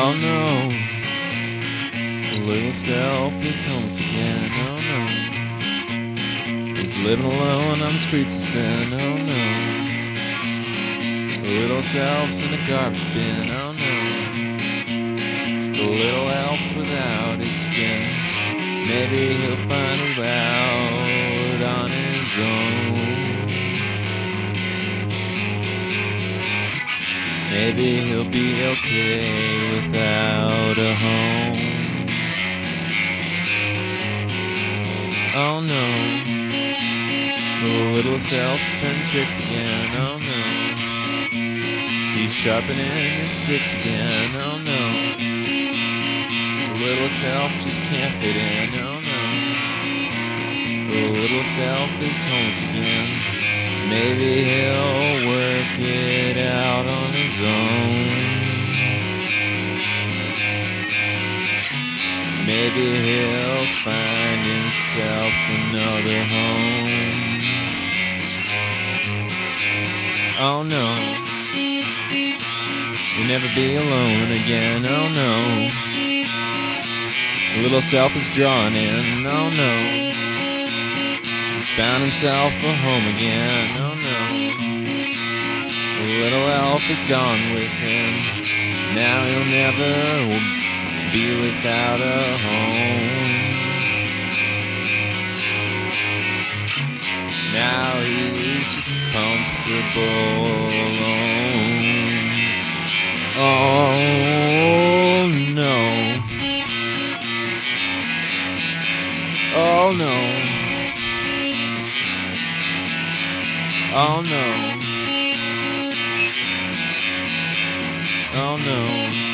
Oh no, little Stealth is homeless again. Oh no, he's living alone on the streets of sin. Oh no, little Stealth's in a garbage bin. Oh no, the little elf's without his skin. Maybe he'll find a route on his own. Maybe he'll be okay without a home. Oh no, the littlest elf's turn tricks again. Oh no, he's sharpening his sticks again. Oh no, the littlest elf just can't fit in. Oh no, the littlest elf is homeless again. Maybe he'll work it out on his own. Maybe he'll find himself another home. Oh no, you'll never be alone again. Oh no, little Stealth is drawn in. Oh no, he's found himself a home again. Oh no, the little elf is gone with him. Now he'll never be without a home. Now he's just comfortable alone. Oh no, oh no, oh no, oh no.